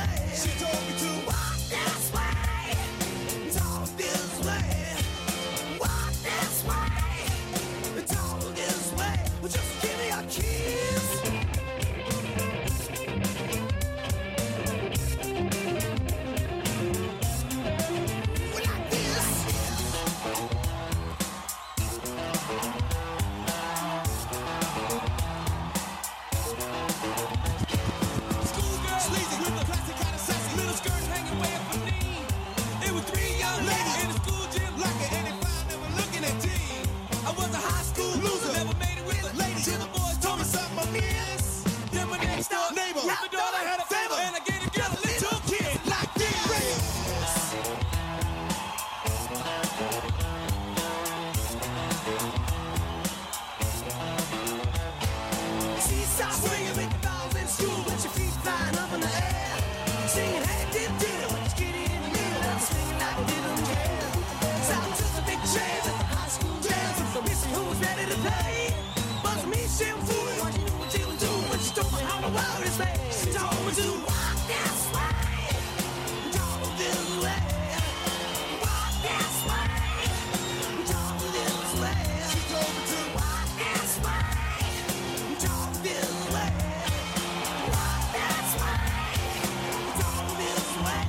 way. She told me to walk this way, talk this way, walk this way, talk this way. Well, just give me a kiss. Well, like this. Schoolgirl, sleazy with the plastic kind of sassy, little skirt hanging way up her knee. It was three young ladies in the school gym, like an 85, never looking at teen. I was a high school loser, never made it with the ladies. Till the boys told me something I miss. Then my next door neighbor, my daughter had a favor, and I gave the girl a little kid like this. She saw swinging with the balls in school with your feet flying up in the air. Singing, hey, dip, dip, with your kitty in the middle and swinging like you didn't care. So I took a big chance at the high school dance with the missing who was ready to play. But me, she was fooling what you knew what you would do when she told me how the world is made. She told me to walk this way, talk this way, walk this way, talk this way. She told me to walk this way, talk this way, walk this way, talk this way.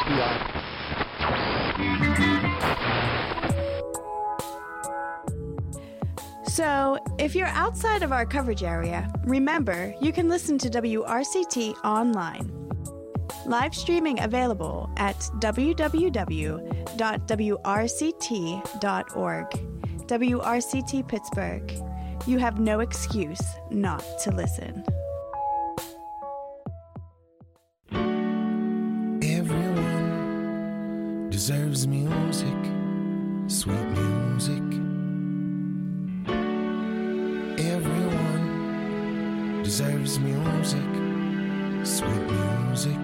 So, if you're outside of our coverage area, remember you can listen to WRCT online. Live streaming available at www.wrct.org. WRCT Pittsburgh. You have no excuse not to listen. Everyone deserves music, sweet music. Everyone deserves music, sweet music.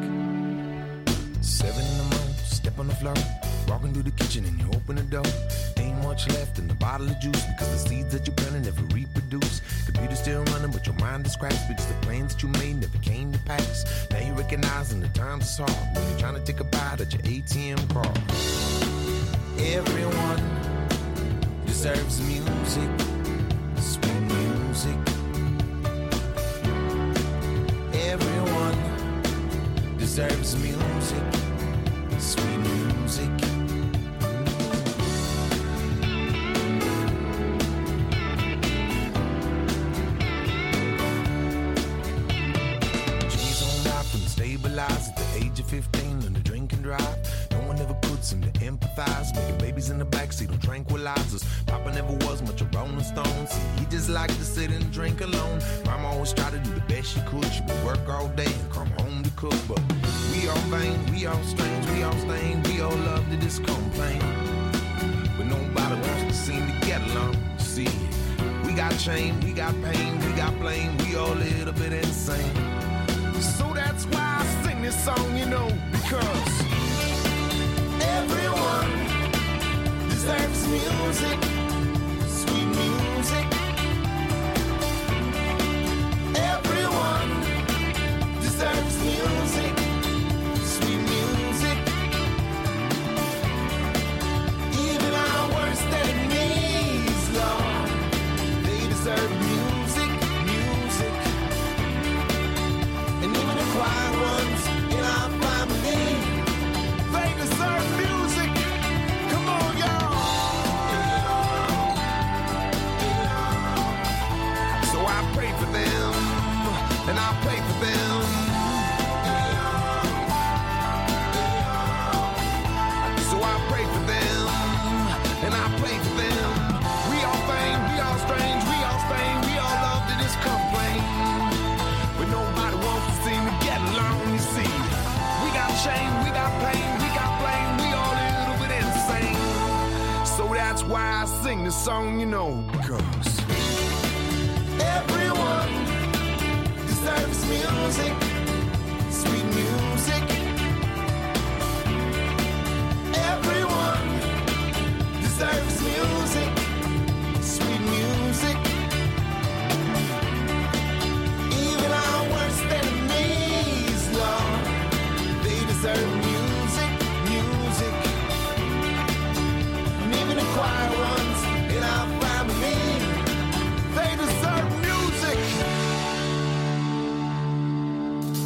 7 in the morning, step on the floor, walking through the kitchen and you open the door. Ain't much left in the bottle of juice because the seeds that you planted never reproduce. Computer's still running, but your mind is crashed because the plans that you made never came to pass. Now you're recognizing the times is hard when you're trying to take a bite at your ATM card. Everyone deserves music, sweet music. Everyone deserves music, sweet music. G's on life and stabilized at the age of 15 on the drink and drive. No one ever could seem to empathize. Making babies in the backseat on tranquilizers. Papa never was much a Rolling Stone. See, he just liked to sit and drink alone. Mama always tried to do the best she could. She would work all day and come home to cook. But we all vain, we all strange, we all stained. We all love to just complain. But nobody wants to seem to get along. See, we got shame, we got pain, we got blame. We all a little bit insane. So that's why I sing this song, you know, because everyone deserves music, sweet music. Everyone deserves music, sweet music. Even our worst enemies, Lord, they deserve music, music. And even the quiet ones in our family, they deserve music. Come on, y'all. So I pray for them, and I pray for them. So I pray for them, and I pray for them. We all vain, we all strange, we all stained, we all love to just complain. But nobody wants to seem to get along, you see. We got shame, we got pain, we got blame, we all a little bit insane. So that's why I sing this song, you know, because everyone deserves music, sweet music. Everyone deserves music, sweet music. Even our worst enemies, Lord, they deserve music, music. And even the quiet ones in our family, they deserve music.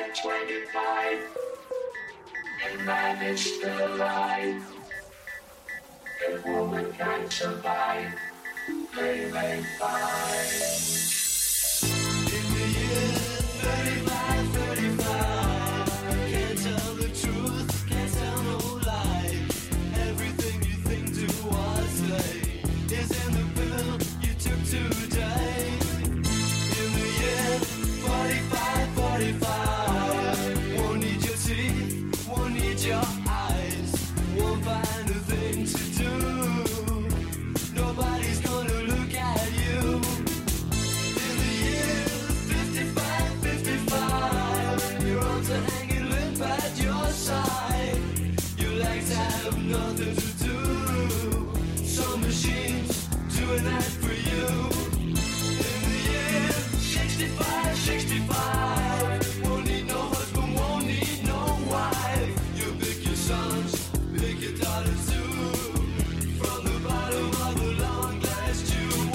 25, and man is still alive. If woman can survive, they may find. In the year 35, 35, can't tell the truth, can't tell no lies. Everything you think, do or say is in the pill you took today. In the year 45, 45, won't need your teeth, won't need your eyes, won't find a thing to do. Nobody's gonna look at you. In the year 55, 55, your arms are hanging limp at your side. Your legs have nothing to do. Some machines doing that for you. In the year 65, 65, won't need no husband, won't need no wife. You pick your sons, pick your daughters too. From the bottom of a long glass tube.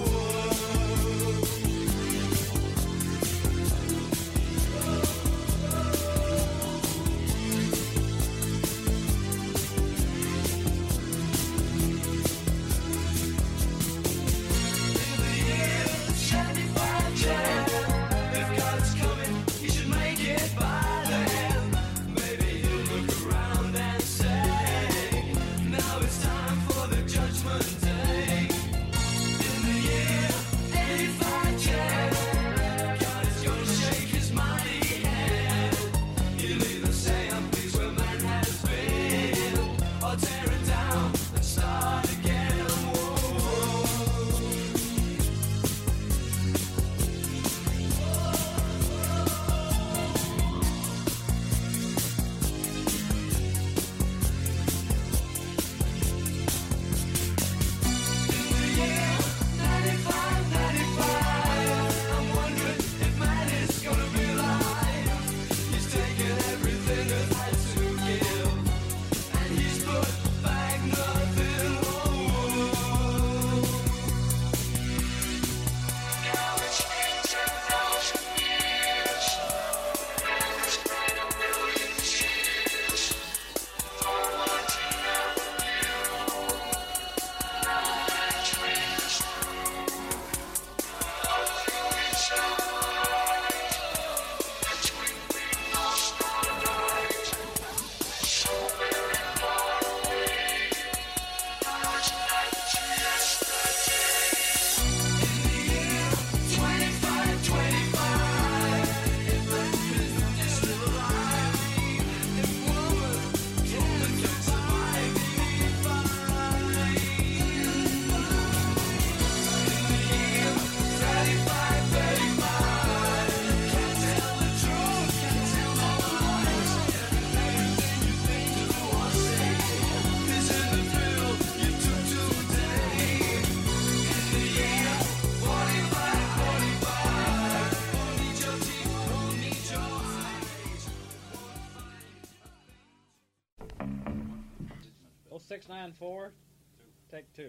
In the year 75, if God's coming, he should make it by then. Maybe he'll look around and say, now it's time for the judgment day. In the year 85, God is gonna shake his mighty hand. He'll either say, I'm pleased where man has been, or tear it down and start again. Whoa. In the year 95, 95, I'm wondering if man is gonna be alive. He's taken everything that had to give, and he's put back nothing. Now it's been 10,000 years, man has played a million years for what he never knew. Now that dreams Oh, 694, take two.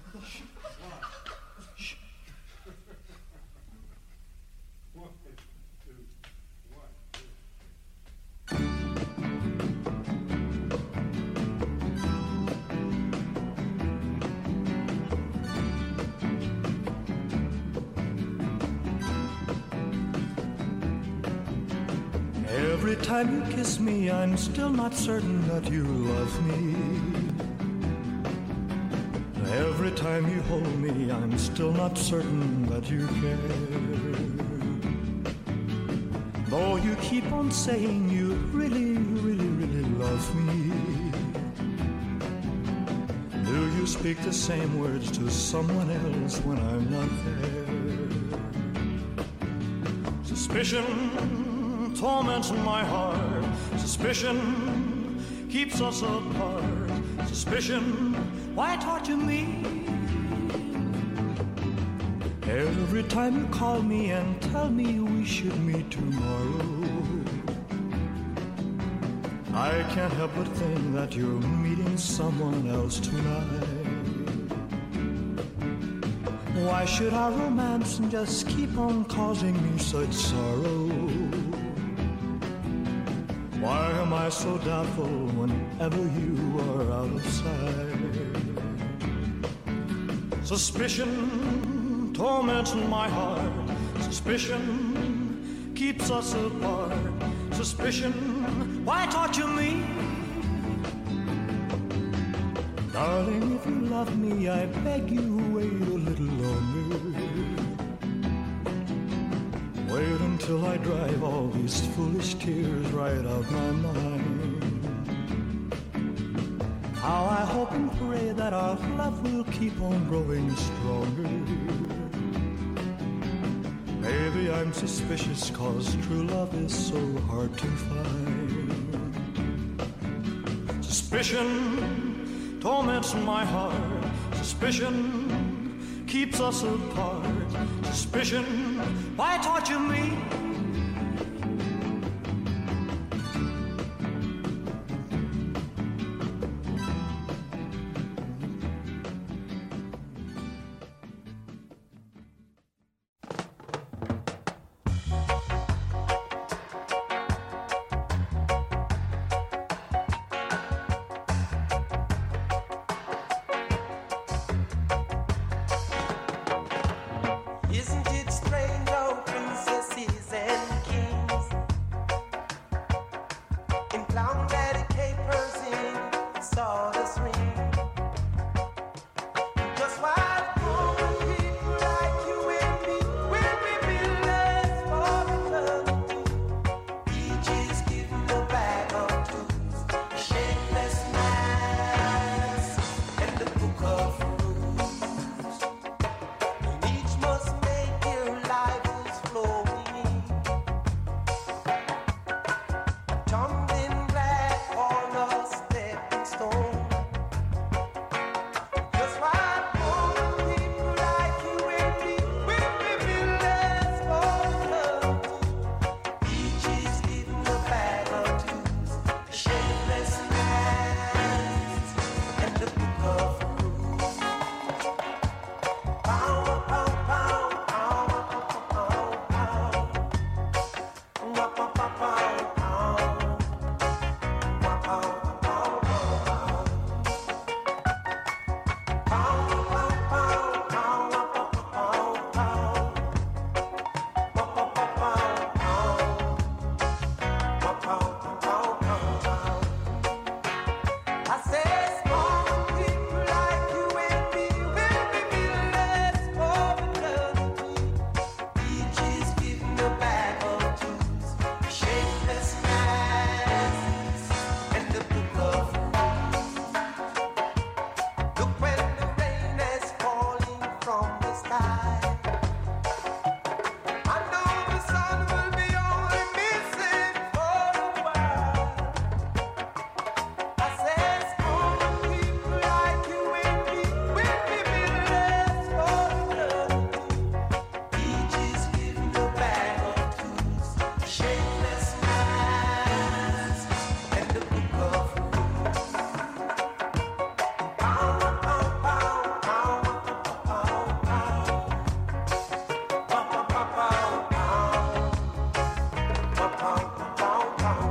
Every time you kiss me, I'm still not certain that you love me. Every time you hold me, I'm still not certain that you care. Though you keep on saying you really, really, really love me, do you speak the same words to someone else when I'm not there? Suspicion torments my heart. Suspicion keeps us apart. Suspicion, why torture me? Every time you call me and tell me we should meet tomorrow, I can't help but think that you're meeting someone else tonight. Why should our romance just keep on causing me such sorrow? Why am I so doubtful whenever you are out of sight? Suspicion torments my heart. Suspicion keeps us apart. Suspicion, why torture me? Darling, if you love me, I beg you, wait a little longer. Wait until I drive all these foolish tears right out my mind. How I hope and pray that our love will keep on growing stronger. Maybe I'm suspicious 'cause true love is so hard to find. Suspicion torments my heart. Suspicion keeps us apart. Suspicion, why torture me? Isn't it strange how princesses and kings in clown daddy capers in sawdust ring? Just why common people like you and me will be villains for eternity? Each is given a bag of tools, a shapeless mask, and the book of rules. And each must make their lives flowing. A tumbling black on a stepping stone. Just why common people like you and me will be villains for eternity? Each is given a bag of tools, a shapeless mask, and the book of rules. Pow, pow, pow, pow, pow, pow, pow. Pow, pow, pow, pow, pow. Pow, pow, pow, pow, pow. Pow, pow, pow, pow, pow, pow. Pow, pow, pow, pow, pow. Pow, pow, pow, pow, pow. I says common people like you and me will be villains for eternity. Each is given a bag of tools, shapeless masks, and the book of rules. Look when the rain is falling from the sky. I know the sun will be only missing for a while. I says common people like you and me will be villains for eternity. Each is given a bag of tools, shapeless masks, and the book of rules. Pow, pow, pow, pow, pow, pow. Pow, pow, pow, pow, pow. Pow, pow, pow, pow, pow.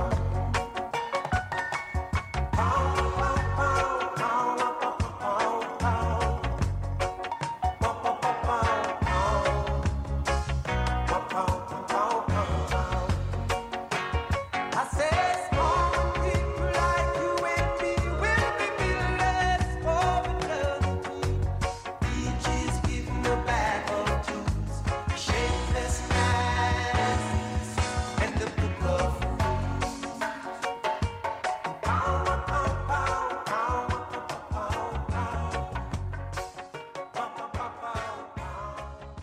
Pow, pow, pow, pow, pow, pow. Pow, pow, pow, pow, pow. Pow, pow, pow, pow, pow. I says common people like you and me will be villains for eternity. Each is given a bag of tools, shapeless masks, and the book of rules. Pow, pow, pow, pow, pow, pow. Pow, pow, pow, pow, pow.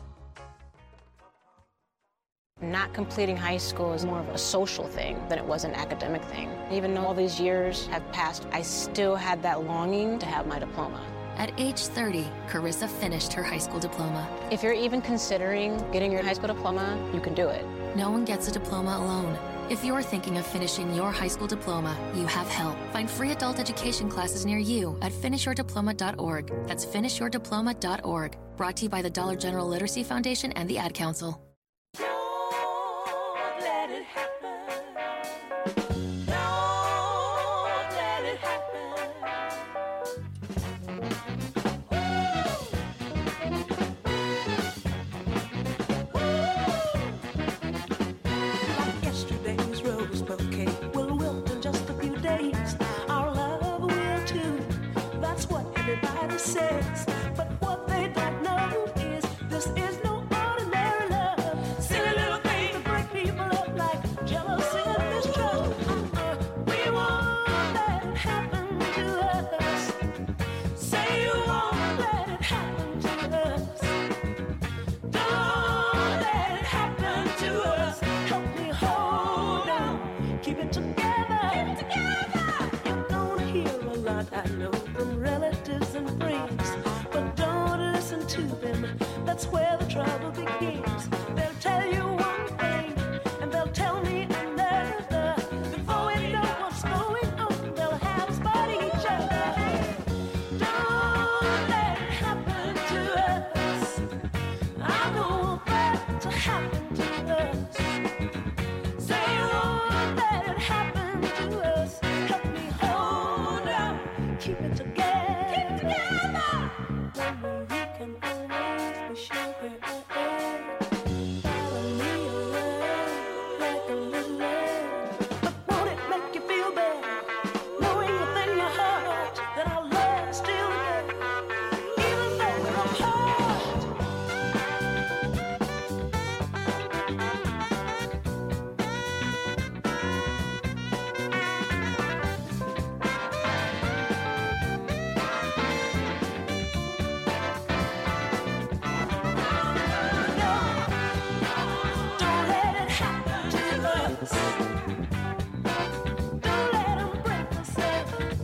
Not completing high school is more of a social thing than it was an academic thing. Even though all these years have passed, I still had that longing to have my diploma. At age 30, Carissa finished her high school diploma. If you're even considering getting your high school diploma, you can do it. No one gets a diploma alone. If you're thinking of finishing your high school diploma, you have help. Find free adult education classes near you at finishyourdiploma.org. That's finishyourdiploma.org. Brought to you by the Dollar General Literacy Foundation and the Ad Council. Don't let it happen. games. They'll tell you one thing and they'll tell me another. Before we know what's going on, they'll have us fight each other. Don't let it happen to us. I don't want that to happen to us. Say you won't let it happen to us. Help me hold on, keep it together. Keep it together. When we can always be sure we're okay. Follow me around like a little lamb. But won't it make you feel better, knowing within your heart that our love is still there, even though we're apart? Don't let it happen to us. Don't let them break us up.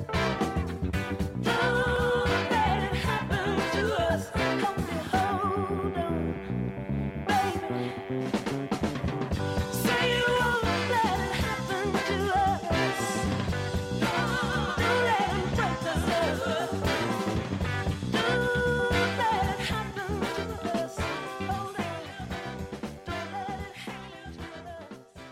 Don't let it happen to us. Help me hold on, baby. Say you won't let it happen to us. Don't let them break us up. Don't let it happen to us. Hold on. Don't let it happen to us.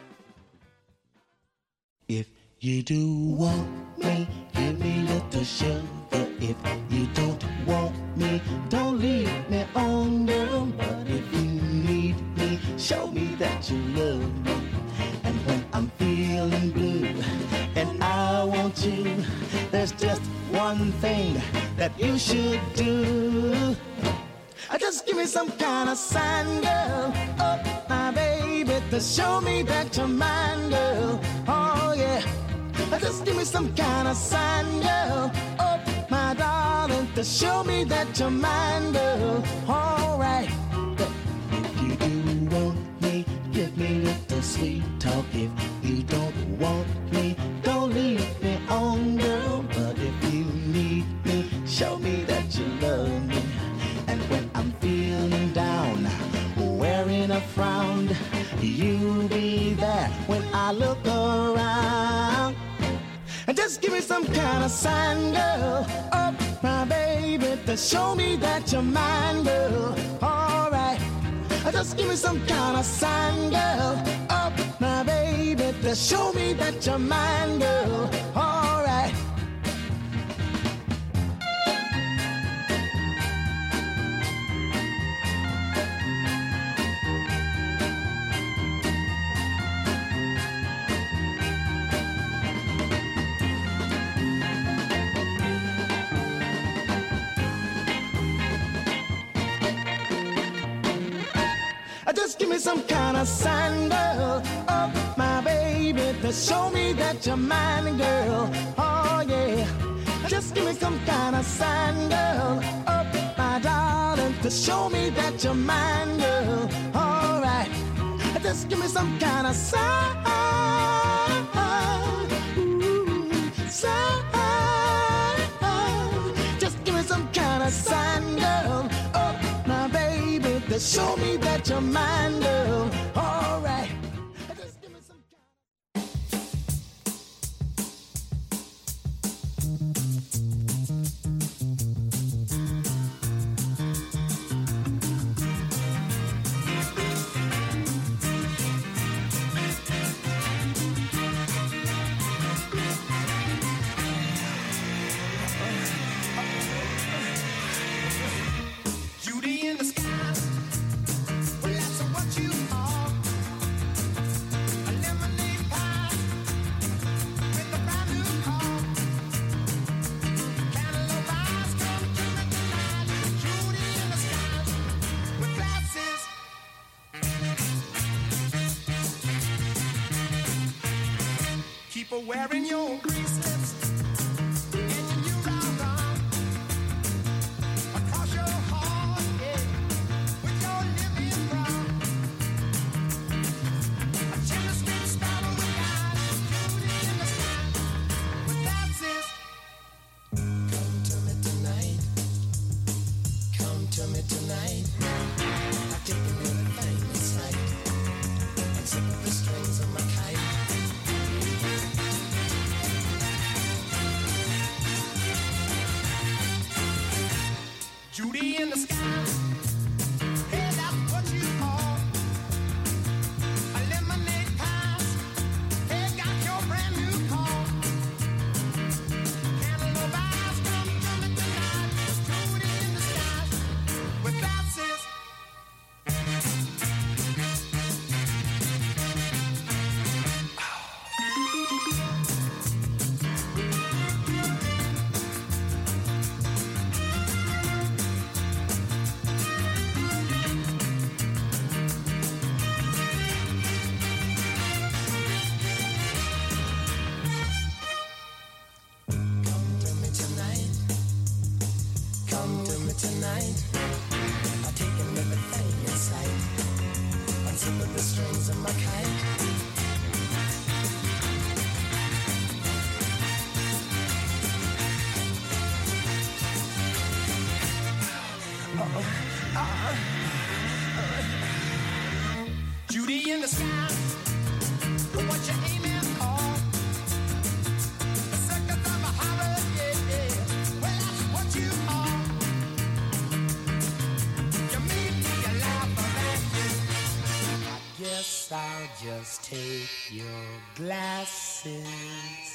If you do want me, give me little sugar. If you don't want me, don't leave me on, girl. But if you need me, show me that you love me. And when I'm feeling blue and I want you, there's just one thing that you should do. Just give me some kind of sign, girl. Oh, my baby, to show me that you're mine, girl. Oh, yeah. Just give me some kind of sign, girl. Oh, my darling, to show me that you're mine, girl. All right. But if you do want me, give me little sweet talk. If you don't want me, don't leave me on, girl. But if you need me, show me that you love me. And when I'm feeling down, wearing a frown, you'll be there when I look around. And just give me some kind of sign, girl. Oh, my baby, to show me that you're mine, girl. All right. Just give me some kind of sign, girl. Oh, my baby, to show me that you're mine, girl. All right. Just give me some kind of sign, girl. Oh, my baby, to show me that you're mine, girl. Oh, yeah. Just give me some kind of sign, girl. Oh, my darling, to show me that you're mine, girl. All right. Just give me some kind of sign. Ooh, sign. Just give me some kind of sign, girl. Oh, my baby, to show me that you're mine, girl. All right. Just give me some kind Beauty in the sky. Well, that's what you are. A lemonade pie with a brand new car. Cantaloupe eyes come to me tonight. Beauty in the sky with glasses. Keep her wearing your bracelets and your new round arm. Across your heart, yeah, with your living brown. A chemistry startle with eyes, beauty in the sky, with glasses. Come to me tonight. Come to me tonight. I take it really fast. Judy in the sky, what you aiming for? A circus of a holiday, yeah. Well, that's what you are. You made me a laugh at you. I guess I'll just take your glasses.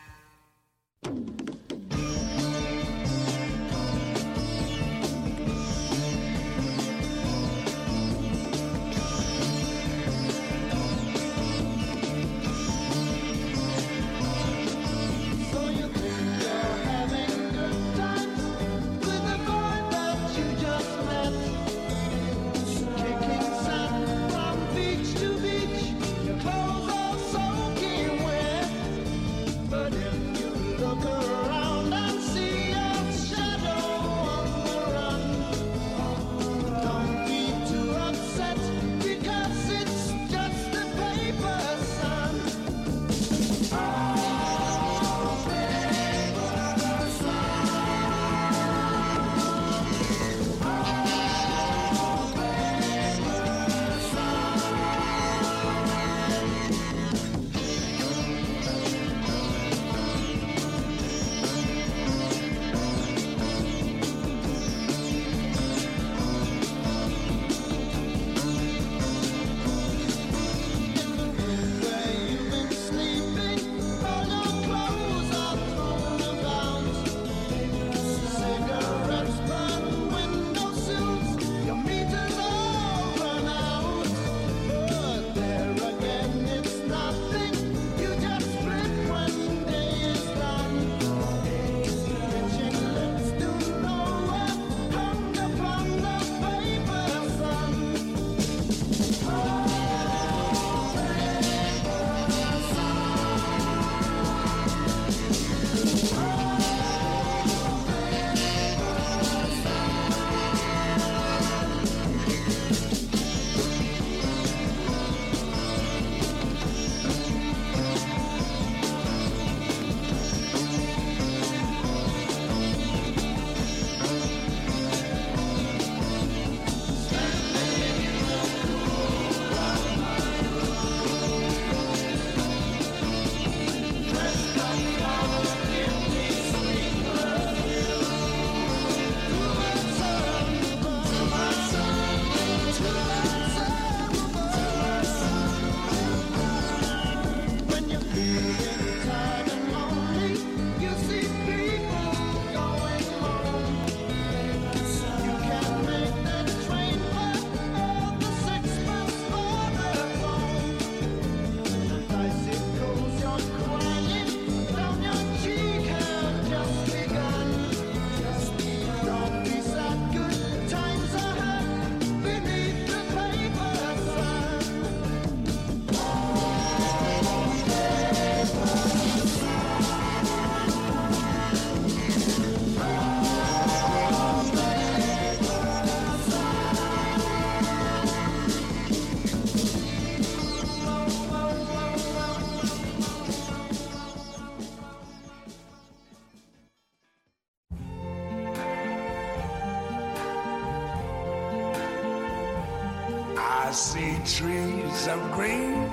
I see trees of green,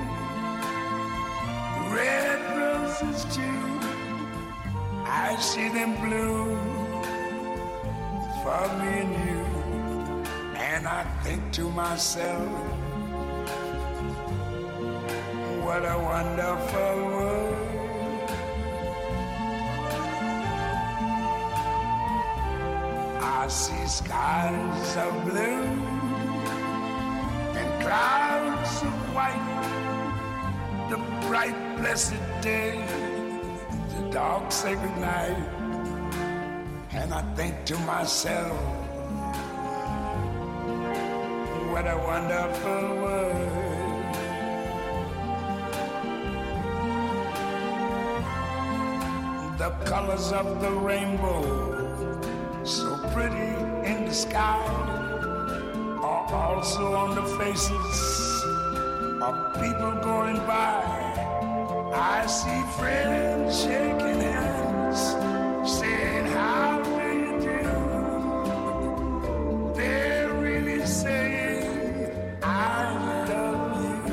red roses too. I see them bloom for me and you. And I think to myself, what a wonderful world. I see skies of blue and clouds of white, the bright blessed day, the dark sacred night. And I think to myself, what a wonderful world. The colors of the rainbow, so pretty in the sky, are also on the faces of people going by. I see friends shaking hands, saying, how do you do? They're really saying, I love you.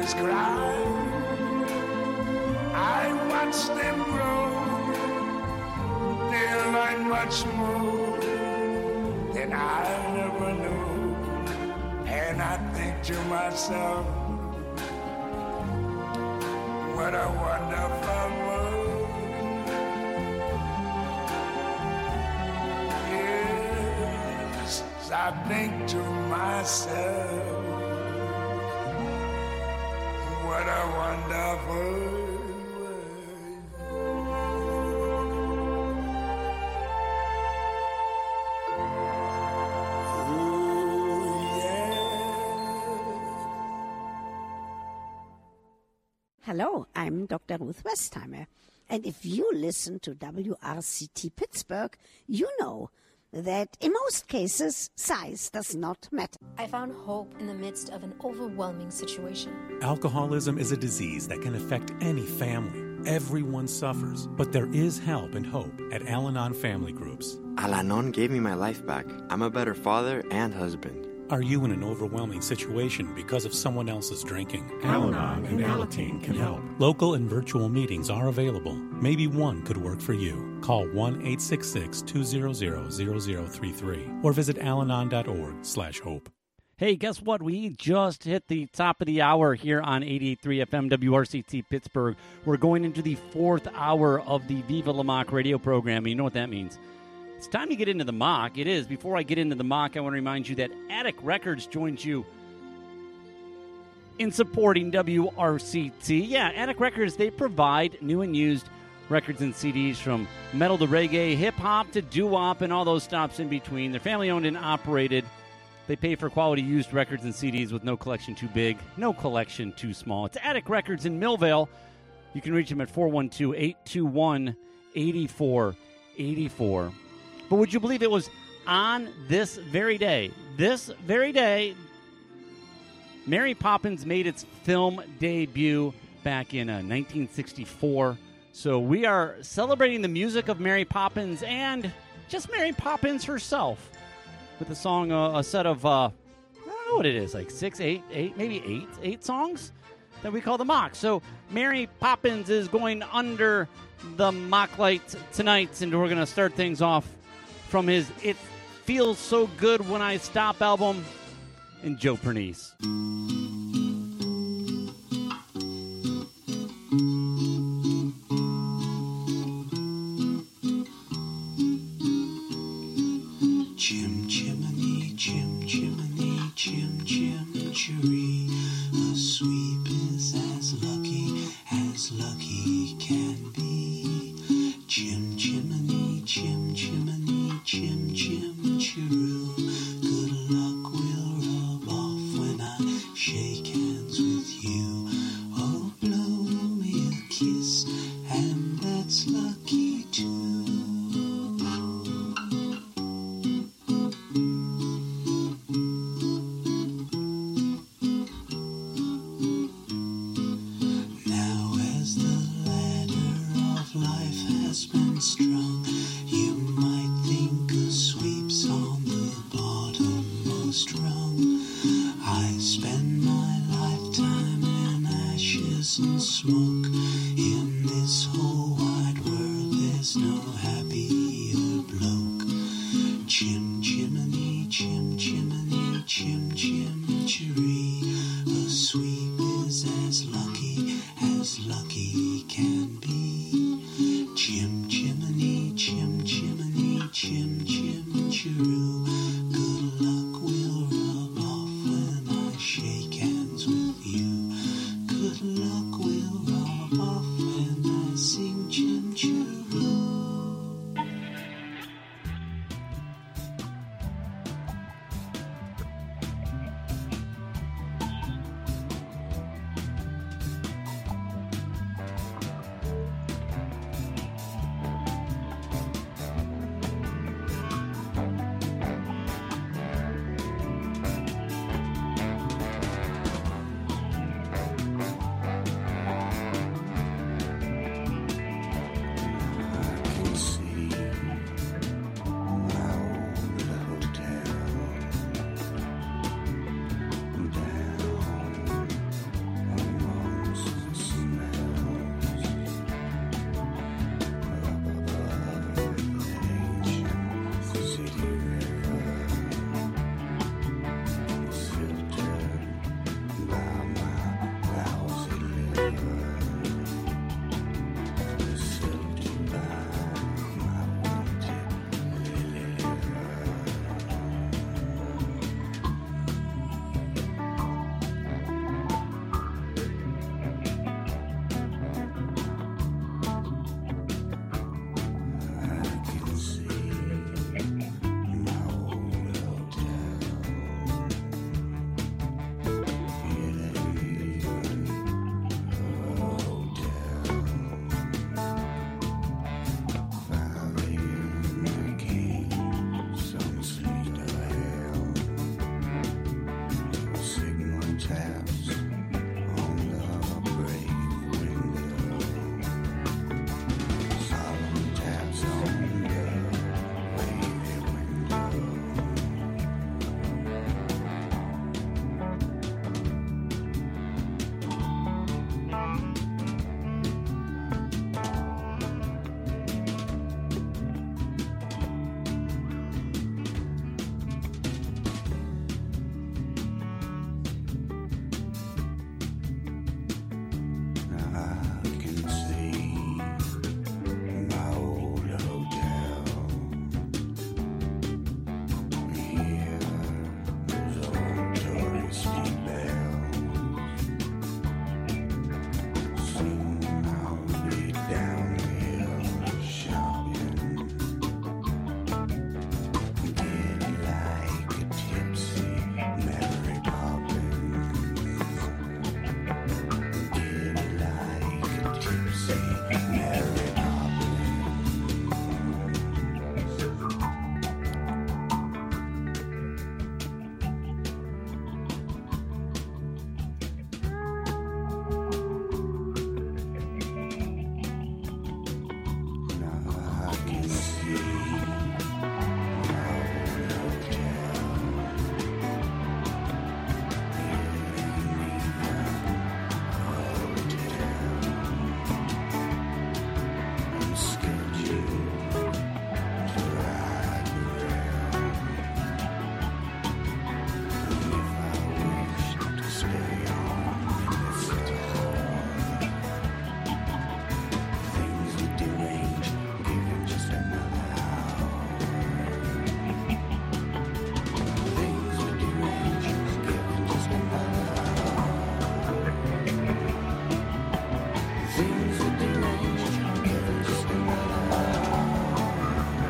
babies cry. I watch them grow. They learn much more than I ever knew. And I think to myself, what a wonderful world. Yes, I think to myself, what a wonderful world. Hello, I'm Dr. Ruth Westheimer, and if you listen to WRCT Pittsburgh, you know that in most cases, size does not matter. I found hope in the midst of an overwhelming situation. Alcoholism is a disease that can affect any family. Everyone suffers, but there is help and hope at Al-Anon Family Groups. Al-Anon gave me my life back. I'm a better father and husband. Are you in an overwhelming situation because of someone else's drinking? Al-Anon and Alateen can help. Local and virtual meetings are available. Maybe one could work for you. Call 1-866-200-0033 or visit alanon.org/hope. Hey, guess what? We just hit the top of the hour here on 88.3 FM WRCT Pittsburgh. We're going into the fourth hour of the Viva La Mock radio program. And you know what that means. It's time to get into the mock. It is. Before I get into the mock, I want to remind you that Attic Records joins you in supporting WRCT. Yeah, Attic Records, they provide new and used records and CDs from metal to reggae, hip-hop to doo-wop, and all those stops in between. They're family-owned and operated. They pay for quality used records and CDs with no collection too big, no collection too small. It's Attic Records in Millvale. You can reach them at 412-821-8484. But would you believe it was on this very day, Mary Poppins made its film debut back in 1964. So we are celebrating the music of Mary Poppins and just Mary Poppins herself with a song, a set of, I don't know what it is, like 6, 8, maybe 8 songs that we call the mock. So Mary Poppins is going under the mock lights tonight, and we're going to start things off from his It Feels So Good When I Stop album, and Joe Pernice. Chim chimney, chim chimney, chim chim cheree. A sweep is as lucky can be. Chim chimney, chim chimney, chim chim chiroo. Good luck will rub off when I shake hands with you. Oh, blow me a kiss, and that's lucky too. Strong, you might think a sweep's on the bottommost rung. I spend my lifetime in ashes and smoke. In this whole wide world, there's no happier bloke. Chim chimney, chim chimney, chim chim chiree. A sweep is as lucky can be. Chim chimney, chim chimney, chim chim chiroo. Good luck will rub off when I shake hands with you. Good luck will rub off when I sing chim chiroo. taps on the brave window. Solemn taps on the wavy window. I can see my old hotel. Hear those old touristy bells. Soon I'll be downhill shopping. Get like a tipsy Mary Poppins. Get like a tipsy Mary Poppins. Now I can see my old hotel. I'm scheduled to ride the rail. And if I wish to stay on in this town, things would derange, given just another hour. Things would derange, given just another hour. Things would derange, given just another hour.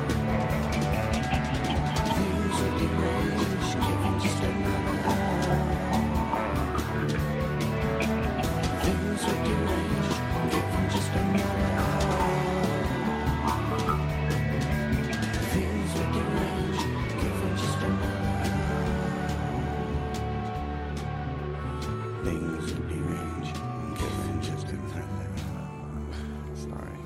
Things would derange, given just another hour. Things would derange, given just another hour. Things would derange, given just another hour. Things would derange, given just another hour. Sorry.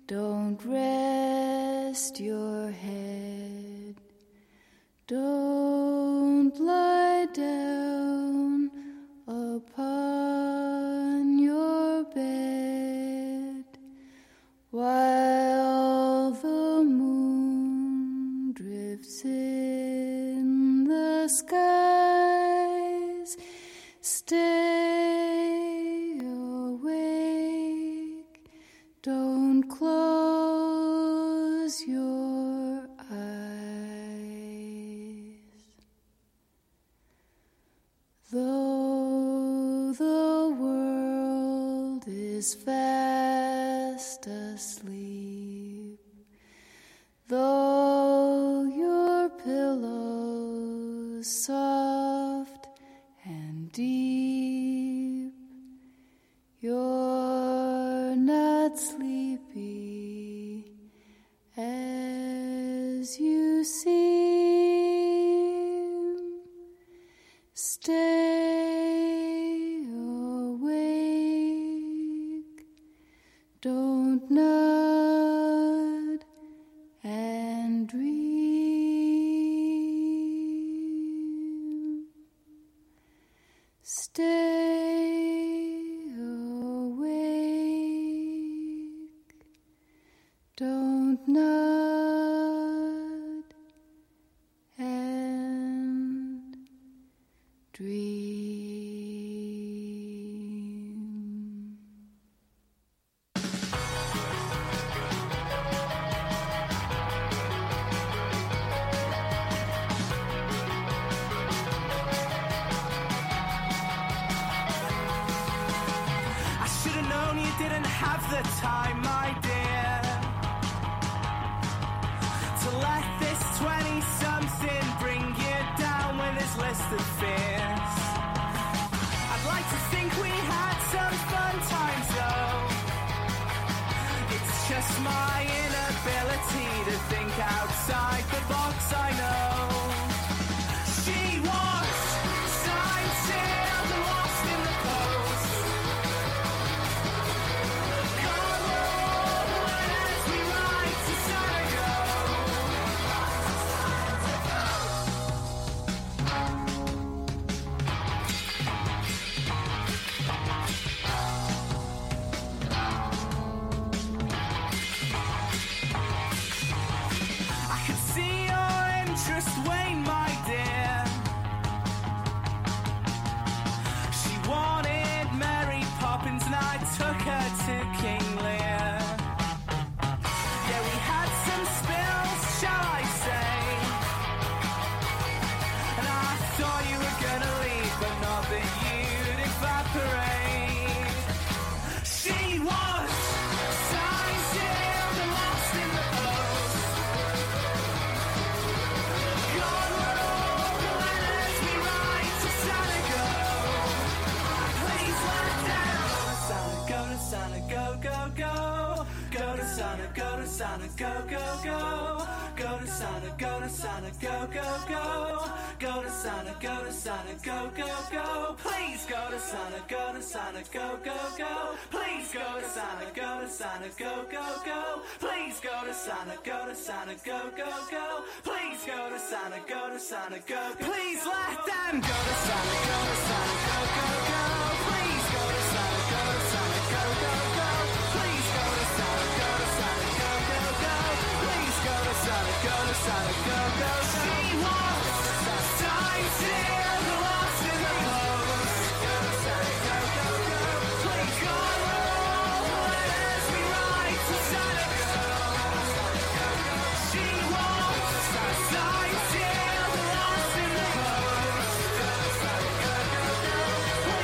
Don't rest your head. Don't lie down upon your bed while the moon drifts in the skies. Stay awake. Don't close your eyes. Though the world is fast asleep, though your pillow's soft and deep, you're not sleepy as you seem. Stay awake. Don't nod and dream. Stay awake. Don't nod and dream. I should have known you didn't have the time, my dear, to let this 20-something bring you down with his list of fears. I'd like to think we had some fun times, though. It's just my inability to think outside the box, I know. She was signed, sealed, and lost in the post. God, Lord, when as we ride to Santiago. I can see your interest wane, my dear. She wanted Mary Poppins and I took her to King Lear. Yeah, we had some spills, shall I say, and I thought you were gonna leave, but not that you'd evaporate. She was signed, sealed, and lost in the post. God, Lord, when as we ride to Santiago, please let down. Go to Santa, go, go, go. Go to Santa, go to Santa, go, go, go. Go to Santa, go to Santa, go, go, go. Go to Santa, go to Santa, go, go, go. Please go to Santa, go to Santa, go, go, go. Please go to Santa, go to Santa, go, go, go. Please go to Santa, go to Santa, go, go, go. Please go to Santa, go to Santa, go, go. Please let them go to Santa, go to Santa, go, go, go. Please go to Santa, go to Santa, go, go, go. Please go to Santa, go to Santa, go, go, go. Please go to Santa, go to Santa, go, go, go. She was signed, sealed, and lost in the post. Go to Santa, go, go, go. Please go Lord, as we ride to Santiago. She was signed, sealed, and lost in the post. Go to Santa, go, go, go.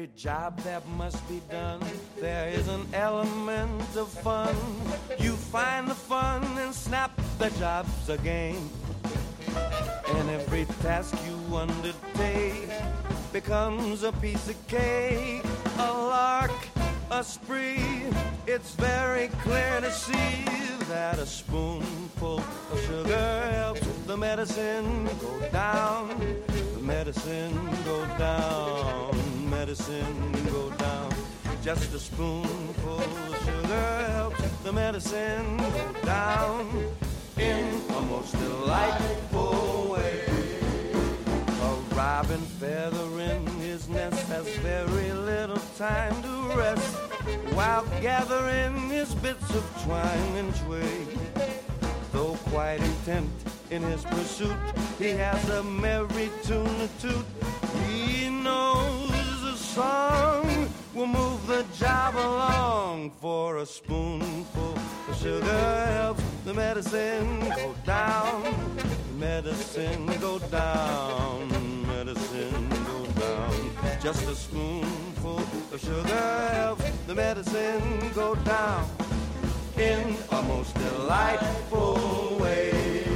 every job that must be done, there is an element of fun. You find the fun and snap, the job's a game. And every task you undertake becomes a piece of cake, a lark, a spree. It's very clear to see that a spoonful of sugar helps the medicine go down. The medicine go down, medicine go down. Just a spoonful of sugar helps the medicine go down in a most delightful way. A robin feather in his nest has very little time to rest while gathering his bits of twine and twig. Though quite intent in his pursuit, he has a merry tune to toot. He knows a song will move the job along, for a spoonful of sugar helps the medicine go down. Medicine go down, medicine go down. Just a spoonful of sugar helps the medicine go down in a most delightful way.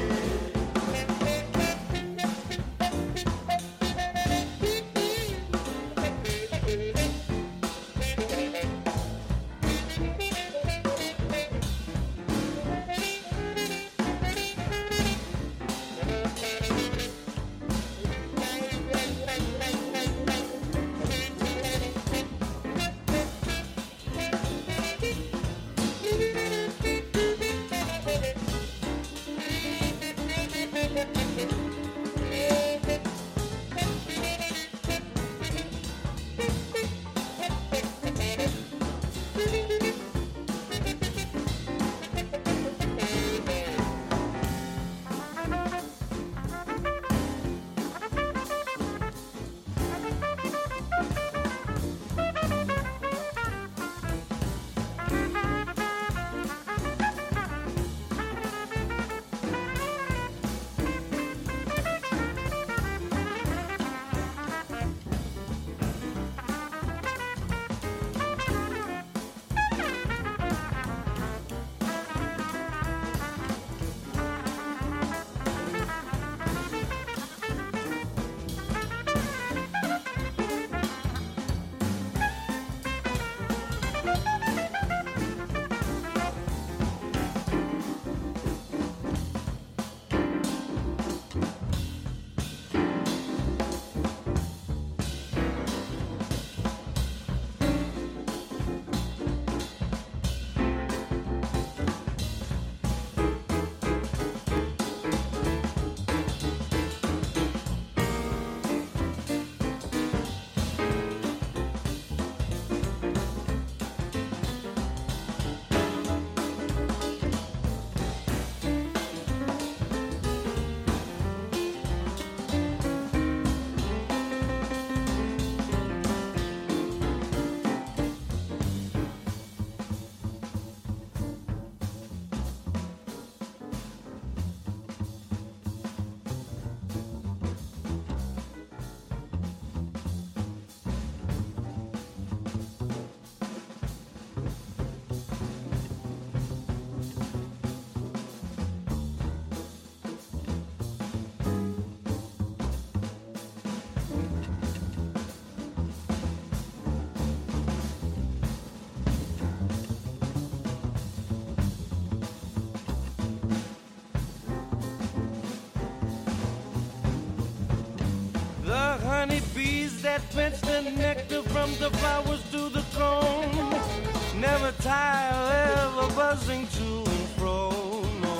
Honeybees that fetch the nectar from the flowers to the comb never tire, ever buzzing to and fro, no,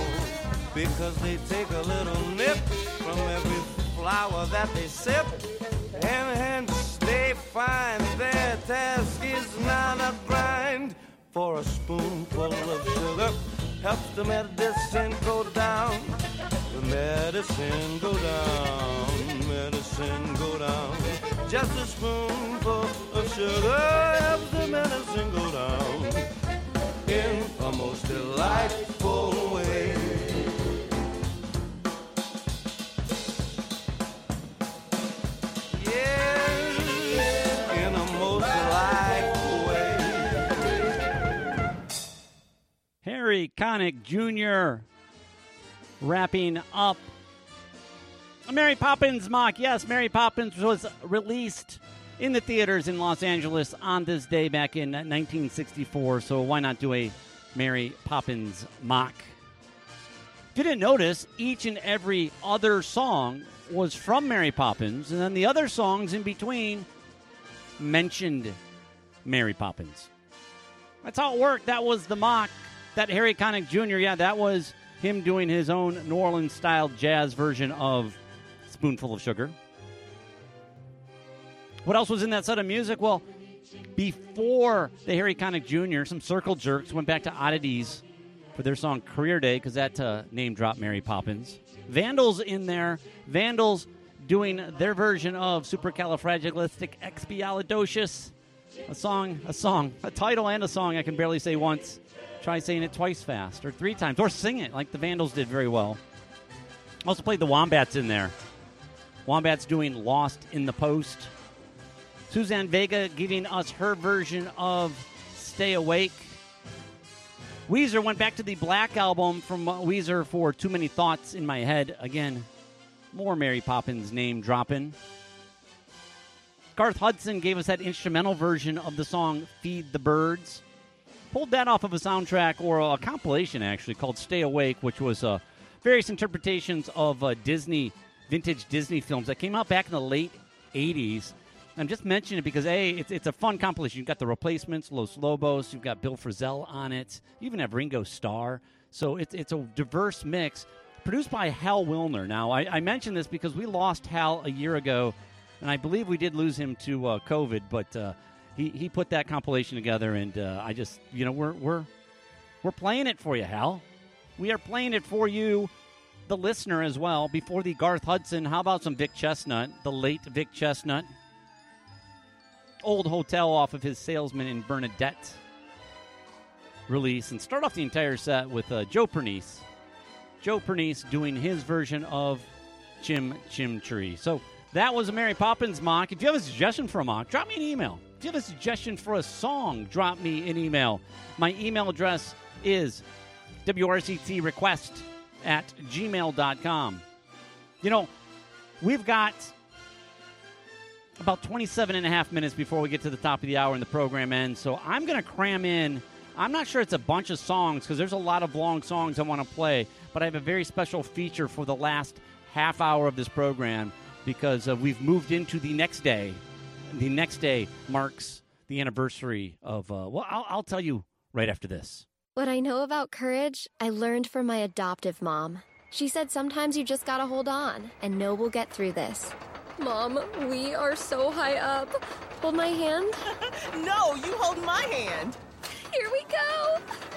because they take a little nip from every flower that they sip, and hence they find their task is not a grind. For a spoonful of sugar helps the medicine go down, the medicine go down, medicine go down. Just a spoonful of sugar helps the medicine go down in a most delightful way. Yes, in a Harry Connick Jr. wrapping up a Mary Poppins mock. Yes, Mary Poppins was released in the theaters in Los Angeles on this day back in 1964, so why not do a Mary Poppins mock? If you didn't notice, each and every other song was from Mary Poppins, and then the other songs in between mentioned Mary Poppins. That's how it worked. That was the mock. That Harry Connick Jr., yeah, that was him doing his own New Orleans-style jazz version of Spoonful of Sugar. What else was in that set of music? Well, before the Harry Connick Jr., some Circle Jerks went back to Oddities for their song Career Day, because that name dropped Mary Poppins. Vandals in there. Vandals doing their version of Supercalifragilisticexpialidocious. A title and a song I can barely say once. Try saying it twice fast, or three times, or sing it like the Vandals did very well. Also played the Wombats in there. Wombats doing Lost in the Post. Suzanne Vega giving us her version of Stay Awake. Weezer went back to the Black Album from Weezer for Too Many Thoughts in My Head. Again, more Mary Poppins name dropping. Garth Hudson gave us that instrumental version of the song Feed the Birds. Pulled that off of a soundtrack, or a compilation actually, called Stay Awake, which was various interpretations of vintage Disney films that came out back in the late 80s. I'm just mentioning it because, A, it's a fun compilation. You've got The Replacements, Los Lobos, you've got Bill Frisell on it. You even have Ringo Starr. So it's a diverse mix, produced by Hal Wilner. Now, I mention this because we lost Hal a year ago, and I believe we did lose him to COVID, but he put that compilation together, and I just, we're playing it for you, Hal. We are playing it for you, the listener, as well. Before the Garth Hudson, how about some Vic Chestnut, the late Vic Chestnut? Old Hotel off of his Salesman in Bernadette release, and start off the entire set with Joe Pernice. Joe Pernice doing his version of Chim Chim Tree. So that was a Mary Poppins mock. If you have a suggestion for a mock, drop me an email. If you have a suggestion for a song, drop me an email. My email address is wrctrequest@gmail.com. We've got about 27 and a half minutes before we get to the top of the hour and the program ends, so I'm going to cram in. I'm not sure it's a bunch of songs because there's a lot of long songs I want to play, but I have a very special feature for the last half hour of this program because we've moved into the next day. The next day marks the anniversary of, I'll tell you right after this. What I know about courage, I learned from my adoptive mom. She said sometimes you just gotta hold on and know we'll get through this. Mom, we are so high up. Hold my hand. No, you hold my hand. Here we go.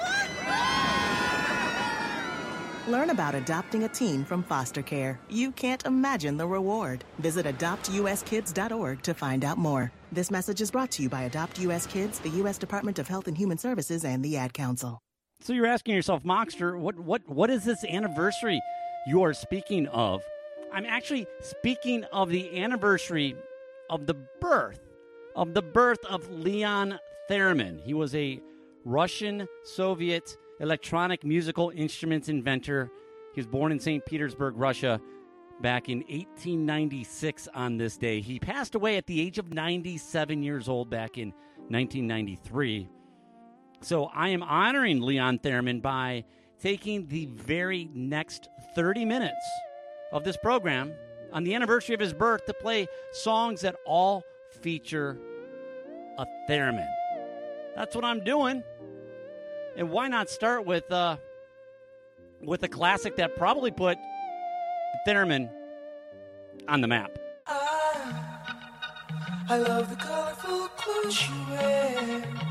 Learn about adopting a teen from foster care. You can't imagine the reward. Visit adoptuskids.org to find out more. This message is brought to you by Adopt U.S. Kids, the U.S. Department of Health and Human Services, and the Ad Council. So you're asking yourself, Mockster, what is this anniversary you are speaking of? I'm actually speaking of the anniversary of the birth of Leon Theremin. He was a Russian-Soviet electronic musical instruments inventor. He was born in St. Petersburg, Russia, back in 1896 on this day. He passed away at the age of 97 years old back in 1993. So I am honoring Leon Theremin by taking the very next 30 minutes of this program on the anniversary of his birth to play songs that all feature a theremin. That's what I'm doing. And why not start with a classic that probably put the theremin on the map. I love the colorful clothes you wear.